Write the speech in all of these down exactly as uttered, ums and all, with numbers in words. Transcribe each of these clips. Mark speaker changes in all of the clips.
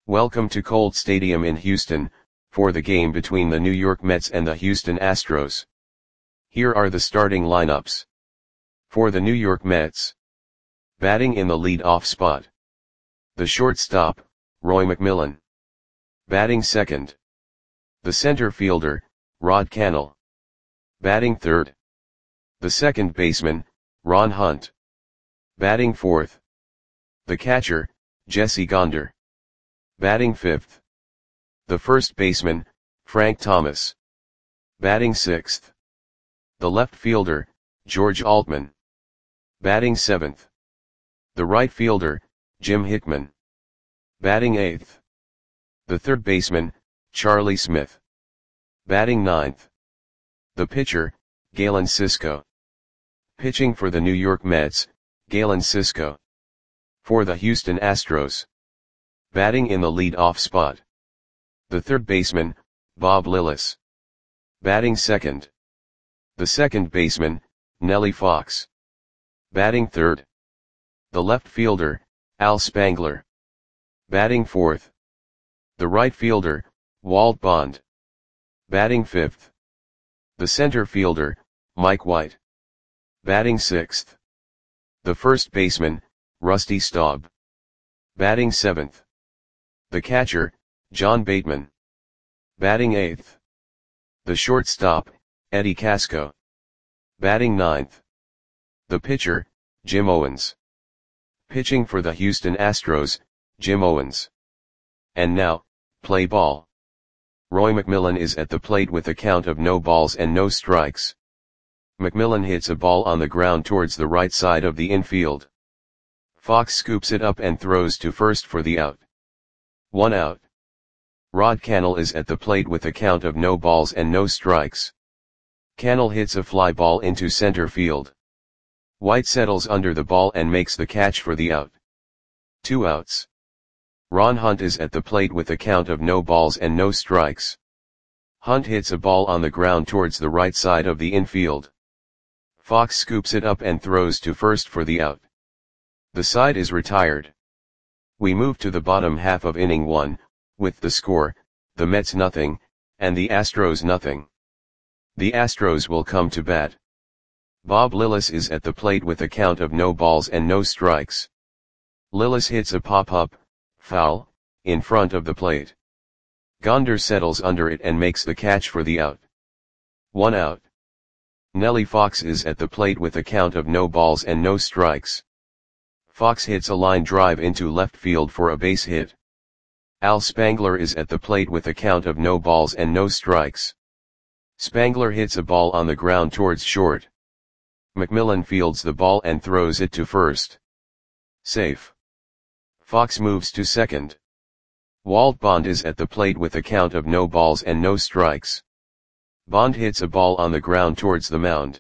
Speaker 1: Welcome to Colt Stadium in Houston, for the game between the New York Mets and the Houston Astros. Here are the starting lineups. For the New York Mets. Batting in the lead-off spot. The shortstop, Roy McMillan. Batting second. The center fielder, Rod Cannell. Batting third. The second baseman, Ron Hunt. Batting fourth. The catcher, Jesse Gonder. Batting fifth. The first baseman, Frank Thomas. Batting sixth. The left fielder, George Altman. Batting seventh. The right fielder, Jim Hickman. Batting eighth. The third baseman, Charlie Smith. Batting ninth. The pitcher, Galen Cisco. Pitching for the New York Mets, Galen Cisco. For the Houston Astros. Batting in the lead-off spot. The third baseman, Bob Lillis. Batting second. The second baseman, Nellie Fox. Batting third. The left fielder, Al Spangler. Batting fourth. The right fielder, Walt Bond. Batting fifth. The center fielder, Mike White. Batting sixth. The first baseman, Rusty Staub. Batting seventh. The catcher, John Bateman. Batting eighth. The shortstop, Eddie Casco. Batting ninth. The pitcher, Jim Owens. Pitching for the Houston Astros, Jim Owens. And now, play ball. Roy McMillan is at the plate with a count of no balls and no strikes. McMillan hits a ball on the ground towards the right side of the infield. Fox scoops it up and throws to first for the out. One out. Rod Cannell is at the plate with a count of no balls and no strikes. Cannell hits a fly ball into center field. White settles under the ball and makes the catch for the out. Two outs. Ron Hunt is at the plate with a count of no balls and no strikes. Hunt hits a ball on the ground towards the right side of the infield. Fox scoops it up and throws to first for the out. The side is retired. We move to the bottom half of inning one, with the score, the Mets nothing, and the Astros nothing. The Astros will come to bat. Bob Lillis is at the plate with a count of no balls and no strikes. Lillis hits a pop-up, foul, in front of the plate. Gonder settles under it and makes the catch for the out. One out. Nellie Fox is at the plate with a count of no balls and no strikes. Fox hits a line drive into left field for a base hit. Al Spangler is at the plate with a count of no balls and no strikes. Spangler hits a ball on the ground towards short. McMillan fields the ball and throws it to first. Safe. Fox moves to second. Walt Bond is at the plate with a count of no balls and no strikes. Bond hits a ball on the ground towards the mound.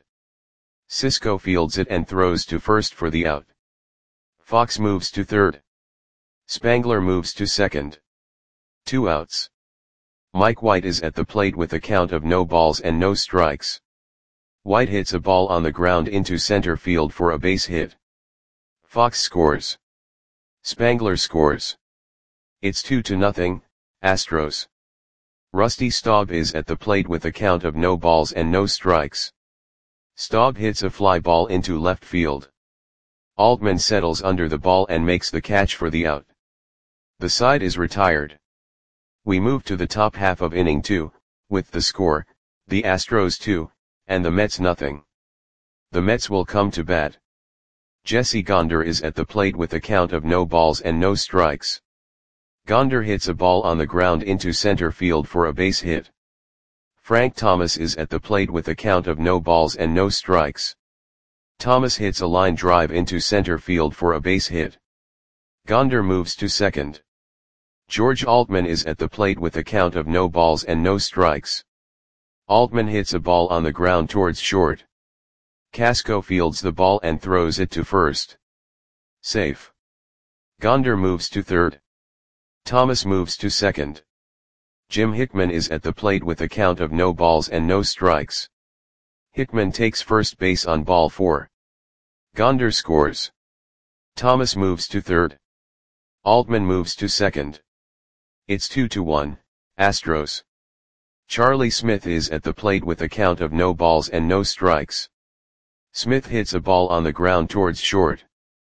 Speaker 1: Cisco fields it and throws to first for the out. Fox moves to third. Spangler moves to second. Two outs. Mike White is at the plate with a count of no balls and no strikes. White hits a ball on the ground into center field for a base hit. Fox scores. Spangler scores. It's two to nothing, Astros. Rusty Staub is at the plate with a count of no balls and no strikes. Staub hits a fly ball into left field. Altman settles under the ball and makes the catch for the out. The side is retired. We move to the top half of inning two, with the score, the Astros two, and the Mets nothing. The Mets will come to bat. Jesse Gonder is at the plate with a count of no balls and no strikes. Gonder hits a ball on the ground into center field for a base hit. Frank Thomas is at the plate with a count of no balls and no strikes. Thomas hits a line drive into center field for a base hit. Gonder moves to second. George Altman is at the plate with a count of no balls and no strikes. Altman hits a ball on the ground towards short. Casco fields the ball and throws it to first. Safe. Gonder moves to third. Thomas moves to second. Jim Hickman is at the plate with a count of no balls and no strikes. Hickman takes first base on ball four. Gonder scores. Thomas moves to third. Altman moves to second. It's two to one, Astros. Charlie Smith is at the plate with a count of no balls and no strikes. Smith hits a ball on the ground towards short.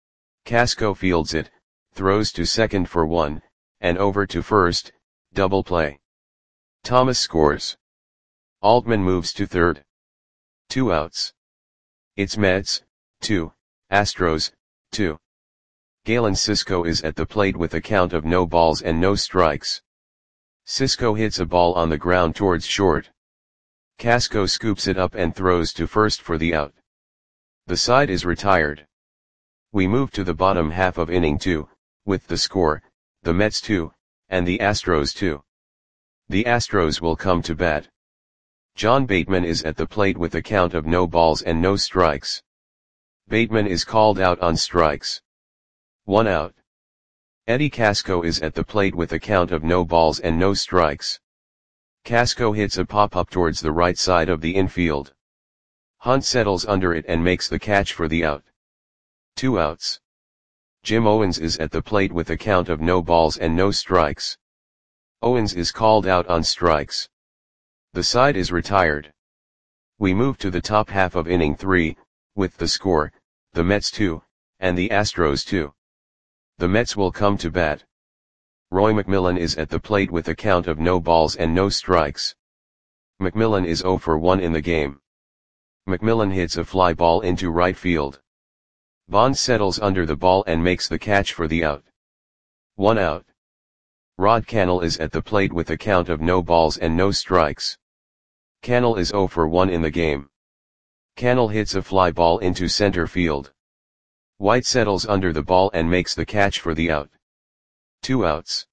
Speaker 1: Casco fields it, throws to second for one, and over to first, double play. Thomas scores. Altman moves to third. Two outs. It's Mets, two, Astros, two. Galen Cisco is at the plate with a count of no balls and no strikes. Cisco hits a ball on the ground towards short. Casco scoops it up and throws to first for the out. The side is retired. We move to the bottom half of inning two, with the score, the Mets two, and the Astros two. The Astros will come to bat. John Bateman is at the plate with a count of no balls and no strikes. Bateman is called out on strikes. One out. Eddie Casco is at the plate with a count of no balls and no strikes. Casco hits a pop-up towards the right side of the infield. Hunt settles under it and makes the catch for the out. Two outs. Jim Owens is at the plate with a count of no balls and no strikes. Owens is called out on strikes. The side is retired. We move to the top half of inning three, with the score, the Mets two, and the Astros two. The Mets will come to bat. Roy McMillan is at the plate with a count of no balls and no strikes. McMillan is zero for one in the game. McMillan hits a fly ball into right field. Bond settles under the ball and makes the catch for the out. One out. Rod Cannell is at the plate with a count of no balls and no strikes. Cannell is zero for one in the game. Cannell hits a fly ball into center field. White settles under the ball and makes the catch for the out. Two outs.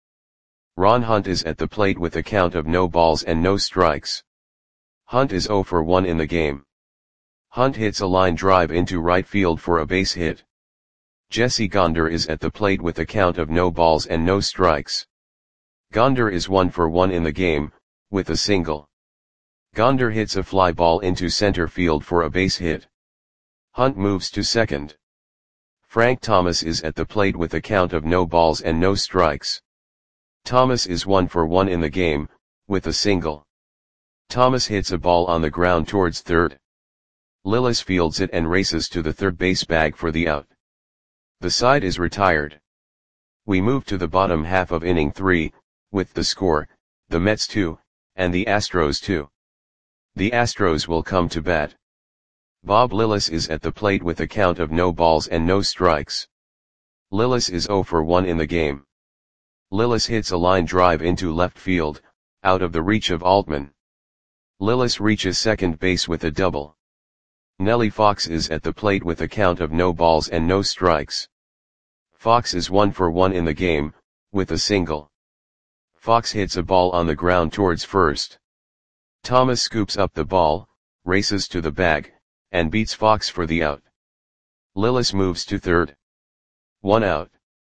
Speaker 1: Ron Hunt is at the plate with a count of no balls and no strikes. Hunt is zero for one in the game. Hunt hits a line drive into right field for a base hit. Jesse Gonder is at the plate with a count of no balls and no strikes. Gonder is one for one in the game, with a single. Gonder hits a fly ball into center field for a base hit. Hunt moves to second. Frank Thomas is at the plate with a count of no balls and no strikes. Thomas is one for one in the game, with a single. Thomas hits a ball on the ground towards third. Lillis fields it and races to the third base bag for the out. The side is retired. We move to the bottom half of inning three, with the score, the Mets two, and the Astros two. The Astros will come to bat. Bob Lillis is at the plate with a count of no balls and no strikes. Lillis is zero for one in the game. Lillis hits a line drive into left field, out of the reach of Altman. Lillis reaches second base with a double. Nellie Fox is at the plate with a count of no balls and no strikes. Fox is one for one in the game, with a single. Fox hits a ball on the ground towards first. Thomas scoops up the ball, races to the bag, and beats Fox for the out. Lillis moves to third. One out.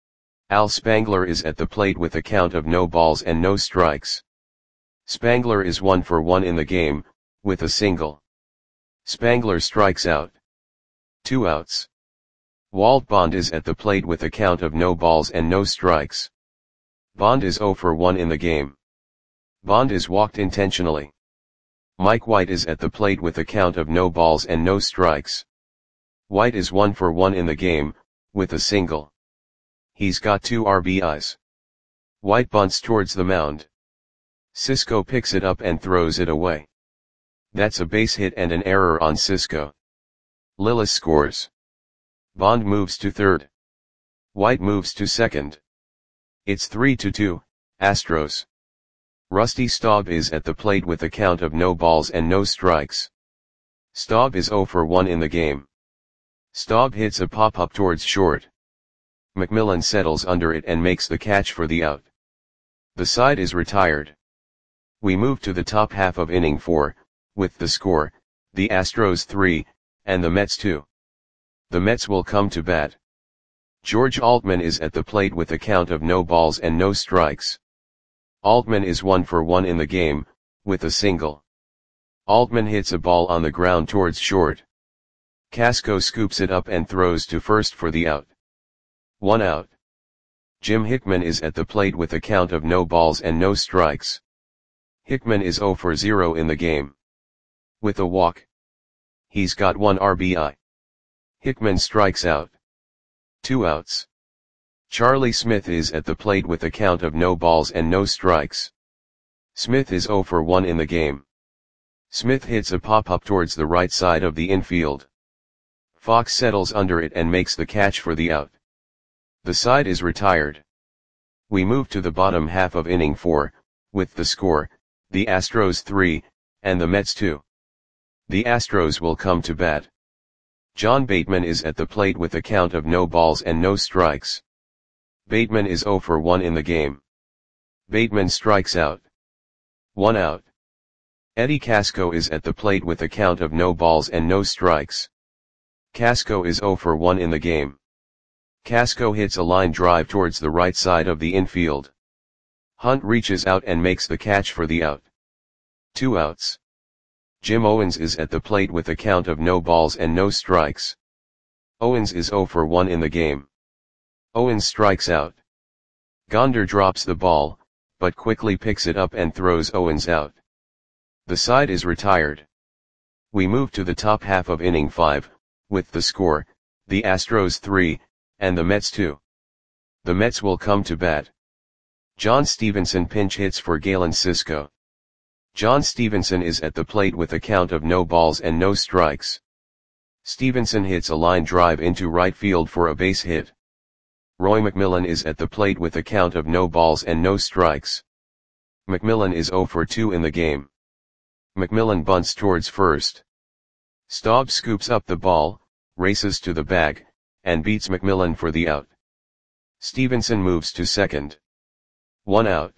Speaker 1: Al Spangler is at the plate with a count of no balls and no strikes. Spangler is one for one in the game, with a single. Spangler strikes out. Two outs. Walt Bond is at the plate with a count of no balls and no strikes. Bond is zero for one in the game. Bond is walked intentionally. Mike White is at the plate with a count of no balls and no strikes. White is one for one in the game, with a single. He's got two R B Is. White bunts towards the mound. Cisco picks it up and throws it away. That's a base hit and an error on Cisco. Lillis scores. Bond moves to third. White moves to second. It's three to two, Astros. Rusty Staub is at the plate with a count of no balls and no strikes. Staub is zero for one in the game. Staub hits a pop-up towards short. McMillan settles under it and makes the catch for the out. The side is retired. We move to the top half of inning four, with the score, the Astros three, and the Mets two. The Mets will come to bat. George Altman is at the plate with a count of no balls and no strikes. Altman is one for one in the game, with a single. Altman hits a ball on the ground towards short. Casco scoops it up and throws to first for the out. One out. Jim Hickman is at the plate with a count of no balls and no strikes. Hickman is zero for zero in the game. With a walk, he's got one R B I. Hickman strikes out. Two outs. Charlie Smith is at the plate with a count of no balls and no strikes. Smith is zero for one in the game. Smith hits a pop-up towards the right side of the infield. Fox settles under it and makes the catch for the out. The side is retired. We move to the bottom half of inning four, with the score, the Astros three, and the Mets two. The Astros will come to bat. John Bateman is at the plate with a count of no balls and no strikes. Bateman is zero for one in the game. Bateman strikes out. One out. Eddie Casco is at the plate with a count of no balls and no strikes. Casco is zero for one in the game. Casco hits a line drive towards the right side of the infield. Hunt reaches out and makes the catch for the out. Two outs. Jim Owens is at the plate with a count of no balls and no strikes. Owens is zero for one in the game. Owens strikes out. Gonder drops the ball, but quickly picks it up and throws Owens out. The side is retired. We move to the top half of inning five, with the score, the Astros three, and the Mets two. The Mets will come to bat. John Stevenson pinch hits for Galen Cisco. John Stevenson is at the plate with a count of no balls and no strikes. Stevenson hits a line drive into right field for a base hit. Roy McMillan is at the plate with a count of no balls and no strikes. McMillan is zero for two in the game. McMillan bunts towards first. Staub scoops up the ball, races to the bag, and beats McMillan for the out. Stevenson moves to second. One out.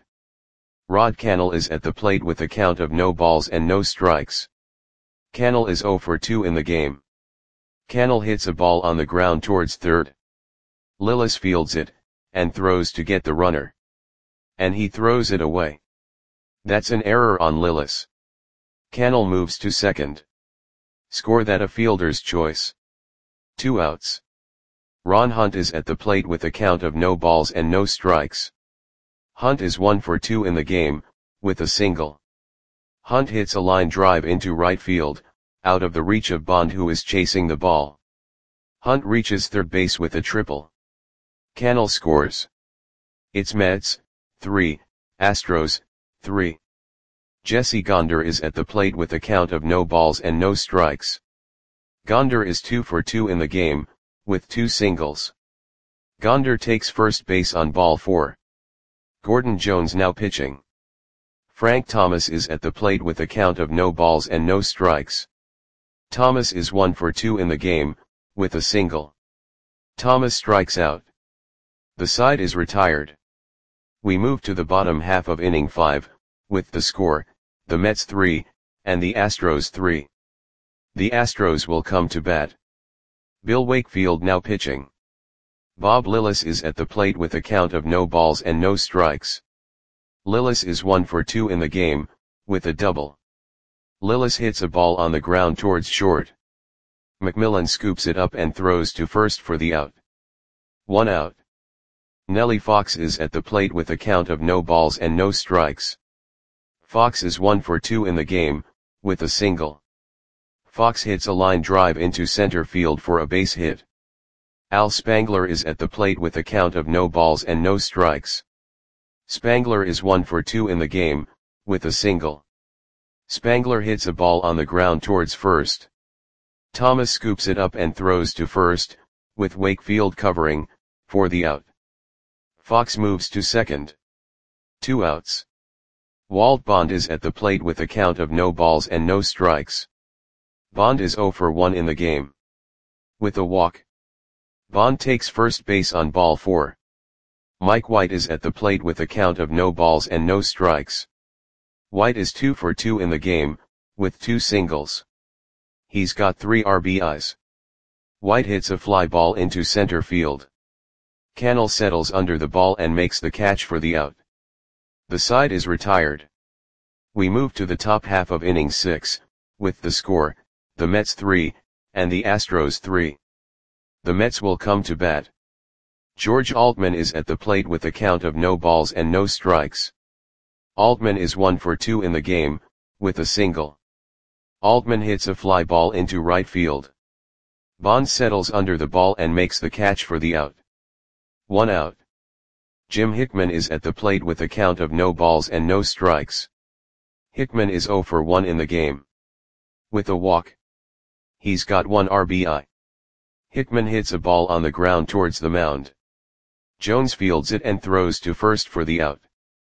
Speaker 1: Rod Cannell is at the plate with a count of no balls and no strikes. Cannell is zero for two in the game. Cannell hits a ball on the ground towards third. Lillis fields it, and throws to get the runner. And he throws it away. That's an error on Lillis. Cannell moves to second. Score that a fielder's choice. Two outs. Ron Hunt is at the plate with a count of no balls and no strikes. Hunt is one for two in the game, with a single. Hunt hits a line drive into right field, out of the reach of Bond, who is chasing the ball. Hunt reaches third base with a triple. Cannell scores. It's Mets, three, Astros, three. Jesse Gonder is at the plate with a count of no balls and no strikes. Gonder is two for two in the game, with two singles. Gonder takes first base on ball four. Gordon Jones now pitching. Frank Thomas is at the plate with a count of no balls and no strikes. Thomas is one for two in the game, with a single. Thomas strikes out. The side is retired. We move to the bottom half of inning five, with the score, the Mets three, and the Astros three. The Astros will come to bat. Bill Wakefield now pitching. Bob Lillis is at the plate with a count of no balls and no strikes. Lillis is one for two in the game, with a double. Lillis hits a ball on the ground towards short. McMillan scoops it up and throws to first for the out. One out. Nellie Fox is at the plate with a count of no balls and no strikes. Fox is one for two in the game, with a single. Fox hits a line drive into center field for a base hit. Al Spangler is at the plate with a count of no balls and no strikes. Spangler is one for two in the game, with a single. Spangler hits a ball on the ground towards first. Thomas scoops it up and throws to first, with Wakefield covering, for the out. Fox moves to second. Two outs. Walt Bond is at the plate with a count of no balls and no strikes. Bond is zero for one in the game. With a walk. Bond takes first base on ball four. Mike White is at the plate with a count of no balls and no strikes. White is two for two in the game, with two singles. He's got three R B Is. White hits a fly ball into center field. Cannell settles under the ball and makes the catch for the out. The side is retired. We move to the top half of inning six, with the score, the Mets three, and the Astros three. The Mets will come to bat. George Altman is at the plate with a count of no balls and no strikes. Altman is one for two in the game, with a single. Altman hits a fly ball into right field. Bond settles under the ball and makes the catch for the out. One out. Jim Hickman is at the plate with a count of no balls and no strikes. Hickman is zero for one in the game. With a walk. He's got one R B I. Hickman hits a ball on the ground towards the mound. Jones fields it and throws to first for the out.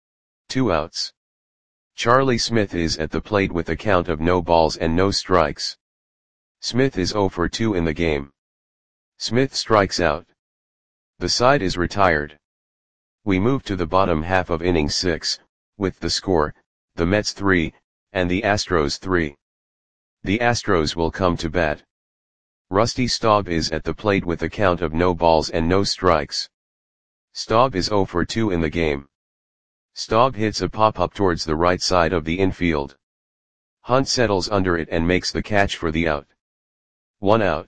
Speaker 1: Two outs. Charlie Smith is at the plate with a count of no balls and no strikes. Smith is zero for two in the game. Smith strikes out. The side is retired. We move to the bottom half of inning six, with the score, the Mets three, and the Astros three. The Astros will come to bat. Rusty Staub is at the plate with a count of no balls and no strikes. Staub is zero for two in the game. Staub hits a pop-up towards the right side of the infield. Hunt settles under it and makes the catch for the out. One out.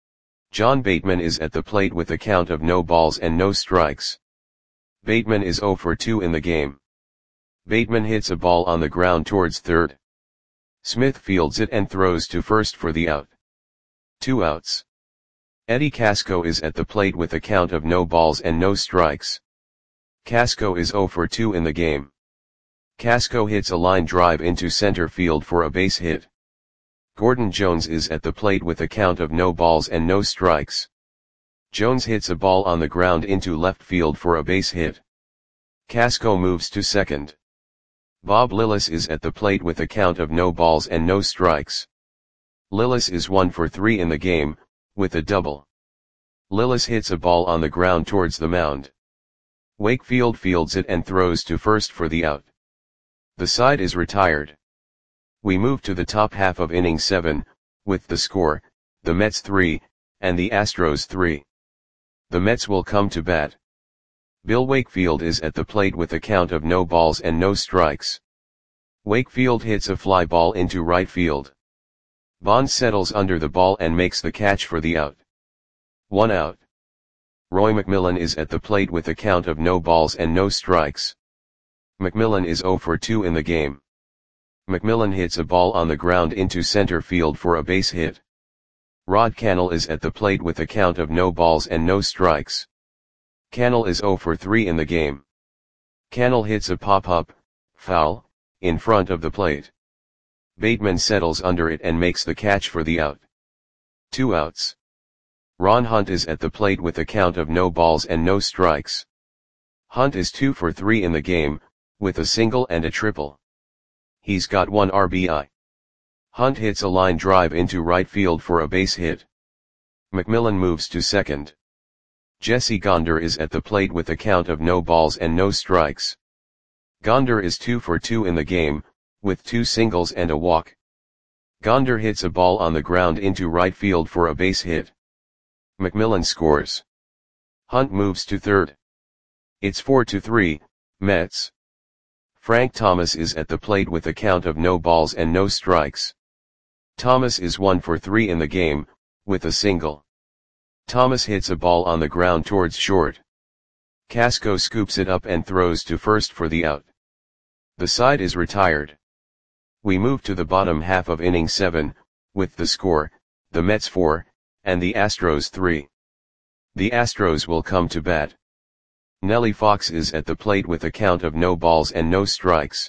Speaker 1: John Bateman is at the plate with a count of no balls and no strikes. Bateman is zero for two in the game. Bateman hits a ball on the ground towards third. Smith fields it and throws to first for the out. Two outs. Eddie Casco is at the plate with a count of no balls and no strikes. Casco is zero for two in the game. Casco hits a line drive into center field for a base hit. Gordon Jones is at the plate with a count of no balls and no strikes. Jones hits a ball on the ground into left field for a base hit. Casco moves to second. Bob Lillis is at the plate with a count of no balls and no strikes. Lillis is one for three in the game, with a double. Lillis hits a ball on the ground towards the mound. Wakefield fields it and throws to first for the out. The side is retired. We move to the top half of inning seven, with the score, the Mets three, and the Astros three. The Mets will come to bat. Bill Wakefield is at the plate with a count of no balls and no strikes. Wakefield hits a fly ball into right field. Bond settles under the ball and makes the catch for the out. One out. Roy McMillan is at the plate with a count of no balls and no strikes. McMillan is zero for two in the game. McMillan hits a ball on the ground into center field for a base hit. Rod Cannell is at the plate with a count of no balls and no strikes. Cannell is zero for three in the game. Cannell hits a pop-up, foul, in front of the plate. Bateman settles under it and makes the catch for the out. Two outs. Ron Hunt is at the plate with a count of no balls and no strikes. Hunt is two for three in the game, with a single and a triple. He's got one R B I. Hunt hits a line drive into right field for a base hit. McMillan moves to second. Jesse Gonder is at the plate with a count of no balls and no strikes. Gonder is two for two in the game, with two singles and a walk. Gonder hits a ball on the ground into right field for a base hit. McMillan scores. Hunt moves to third. It's four to three, Mets. Frank Thomas is at the plate with a count of no balls and no strikes. Thomas is one for three in the game, with a single. Thomas hits a ball on the ground towards short. Casco scoops it up and throws to first for the out. The side is retired. We move to the bottom half of inning seven, with the score, the Mets four, and the Astros three. The Astros will come to bat. Nellie Fox is at the plate with a count of no balls and no strikes.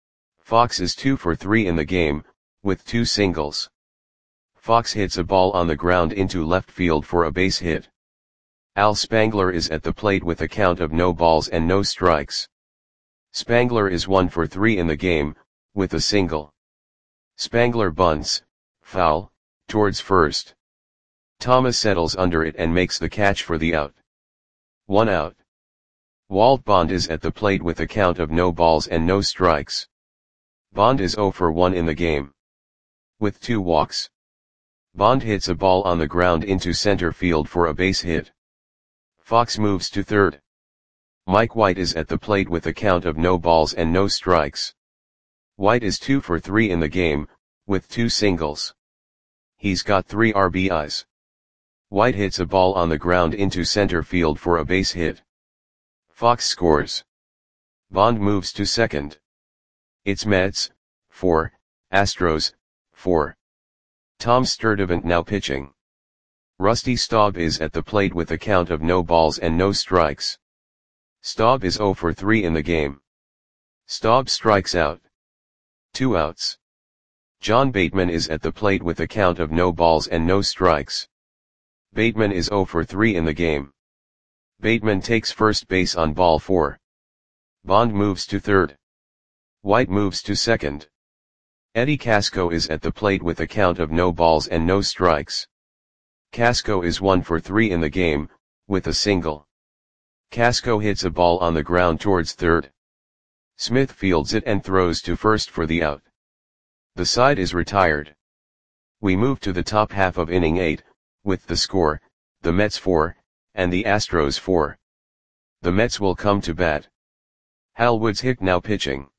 Speaker 1: Fox is two for three in the game, with two singles. Fox hits a ball on the ground into left field for a base hit. Al Spangler is at the plate with a count of no balls and no strikes. Spangler is one for three in the game, with a single. Spangler bunts, foul, towards first. Thomas settles under it and makes the catch for the out. One out. Walt Bond is at the plate with a count of no balls and no strikes. Bond is zero for one in the game. With two walks. Bond hits a ball on the ground into center field for a base hit. Fox moves to third. Mike White is at the plate with a count of no balls and no strikes. White is two for three in the game, with two singles. He's got three R B Is. White hits a ball on the ground into center field for a base hit. Fox scores. Bond moves to second. It's Mets, four, Astros, four. Tom Sturdivant now pitching. Rusty Staub is at the plate with a count of no balls and no strikes. Staub is zero for three in the game. Staub strikes out. Two outs. John Bateman is at the plate with a count of no balls and no strikes. Bateman is zero for three in the game. Bateman takes first base on ball four. Bond moves to third. White moves to second. Eddie Casco is at the plate with a count of no balls and no strikes. Casco is one for three in the game, with a single. Casco hits a ball on the ground towards third. Smith fields it and throws to first for the out. The side is retired. We move to the top half of inning eight, with the score, the Mets four, and the Astros four. The Mets will come to bat. Hal Woods Hick now pitching.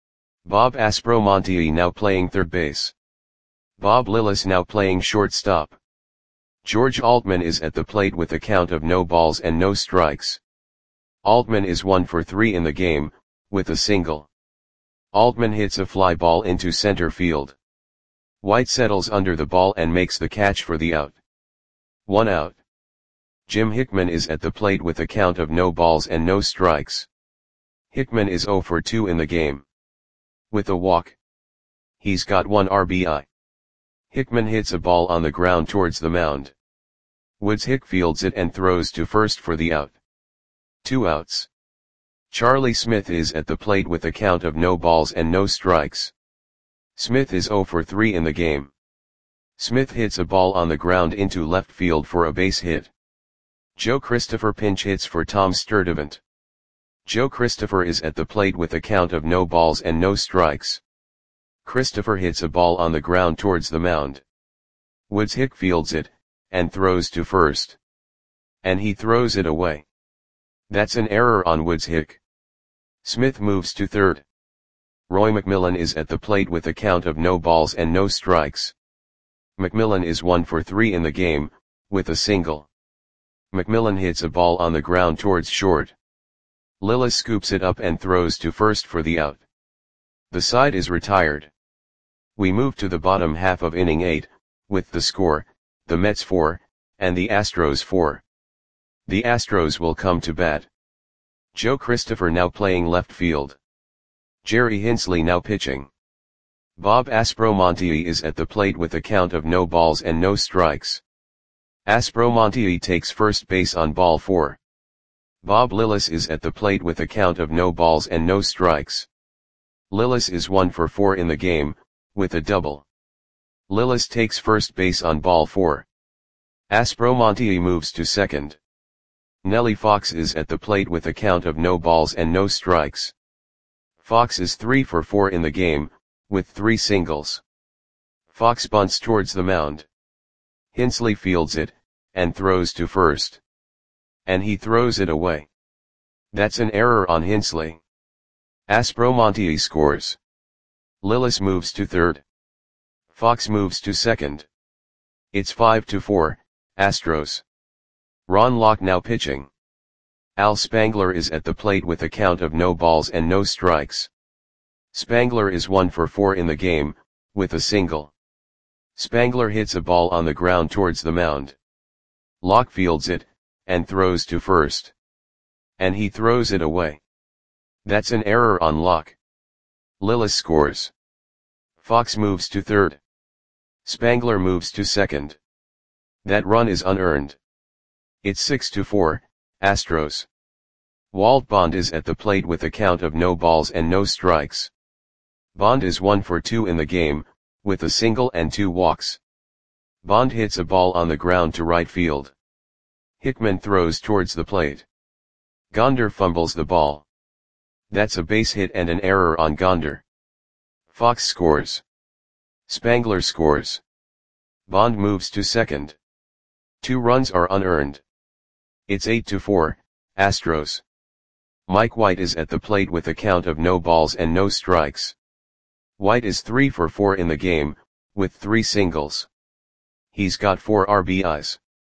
Speaker 1: Bob Aspromonte now playing third base. Bob Lillis now playing shortstop. George Altman is at the plate with a count of no balls and no strikes. Altman is one for three in the game, with a single. Altman hits a fly ball into center field. White settles under the ball and makes the catch for the out. One out. Jim Hickman is at the plate with a count of no balls and no strikes. Hickman is zero for two in the game. With a walk. He's got one R B I. Hickman hits a ball on the ground towards the mound. Woods Hick fields it and throws to first for the out. Two outs. Charlie Smith is at the plate with a count of no balls and no strikes. Smith is zero for three in the game. Smith hits a ball on the ground into left field for a base hit. Joe Christopher pinch hits for Tom Sturdivant. Joe Christopher is at the plate with a count of no balls and no strikes. Christopher hits a ball on the ground towards the mound. Woods Hick fields it, and throws to first. And he throws it away. That's an error on Woods Hick. Smith moves to third. Roy McMillan is at the plate with a count of no balls and no strikes. McMillan is one for three in the game, with a single. McMillan hits a ball on the ground towards short. Lillis scoops it up and throws to first for the out. The side is retired. We move to the bottom half of inning eight, with the score, the Mets four, and the Astros four. The Astros will come to bat. Joe Christopher now playing left field. Jerry Hinsley now pitching. Bob Aspromonte is at the plate with a count of no balls and no strikes. Aspromonte takes first base on ball four. Bob Lillis is at the plate with a count of no balls and no strikes. Lillis is one for four in the game, with a double. Lillis takes first base on ball four. Aspromonte moves to second. Nellie Fox is at the plate with a count of no balls and no strikes. Fox is three for four in the game, with three singles. Fox bunts towards the mound. Hinsley fields it, and throws to first. And he throws it away. That's an error on Hinsley. Aspromonte scores. Lillis moves to third. Fox moves to second. It's five to four, Astros. Ron Locke now pitching. Al Spangler is at the plate with a count of no balls and no strikes. Spangler is one for four in the game, with a single. Spangler hits a ball on the ground towards the mound. Locke fields it, and throws to first. And he throws it away. That's an error on Locke. Lillis scores. Fox moves to third. Spangler moves to second. That run is unearned. It's six to four, Astros. Walt Bond is at the plate with a count of no balls and no strikes. Bond is one for two in the game, with a single and two walks. Bond hits a ball on the ground to right field. Hickman throws towards the plate. Gonder fumbles the ball. That's a base hit and an error on Gonder. Fox scores. Spangler scores. Bond moves to second. Two runs are unearned. It's eight to four, Astros. Mike White is at the plate with a count of no balls and no strikes. White is three for four in the game, with three singles. He's got four R B Is.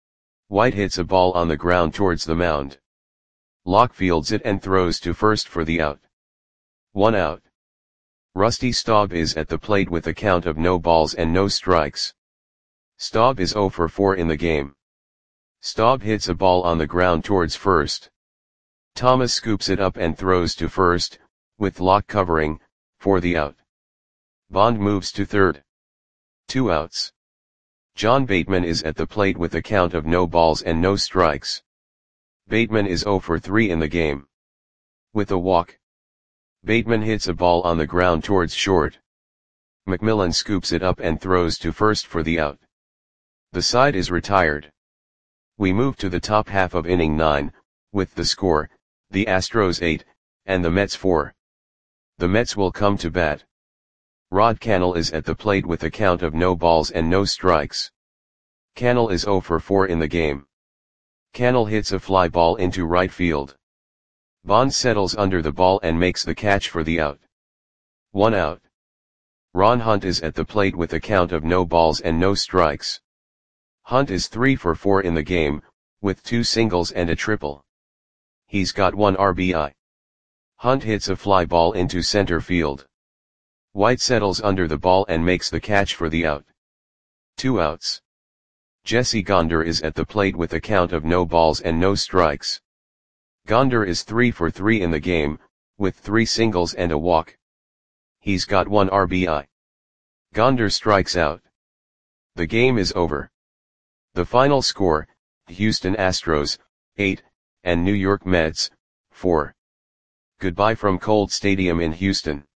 Speaker 1: White hits a ball on the ground towards the mound. Locke fields it and throws to first for the out. One out. Rusty Staub is at the plate with a count of no balls and no strikes. Staub is zero for four in the game. Staub hits a ball on the ground towards first. Thomas scoops it up and throws to first, with Locke covering, for the out. Bond moves to third. Two outs. John Bateman is at the plate with a count of no balls and no strikes. Bateman is zero for three in the game. With a walk. Bateman hits a ball on the ground towards short. McMillan scoops it up and throws to first for the out. The side is retired. We move to the top half of inning nine, with the score, the Astros eight, and the Mets four. The Mets will come to bat. Rod Cannell is at the plate with a count of no balls and no strikes. Cannell is zero for four in the game. Cannell hits a fly ball into right field. Bond settles under the ball and makes the catch for the out. One out. Ron Hunt is at the plate with a count of no balls and no strikes. Hunt is three for four in the game, with two singles and a triple. He's got one R B I. Hunt hits a fly ball into center field. White settles under the ball and makes the catch for the out. Two outs. Jesse Gonder is at the plate with a count of no balls and no strikes. Gonder is three for three in the game, with three singles and a walk. He's got one R B I. Gonder strikes out. The game is over. The final score, Houston Astros, eight, and New York Mets, four. Goodbye from Colt Stadium in Houston.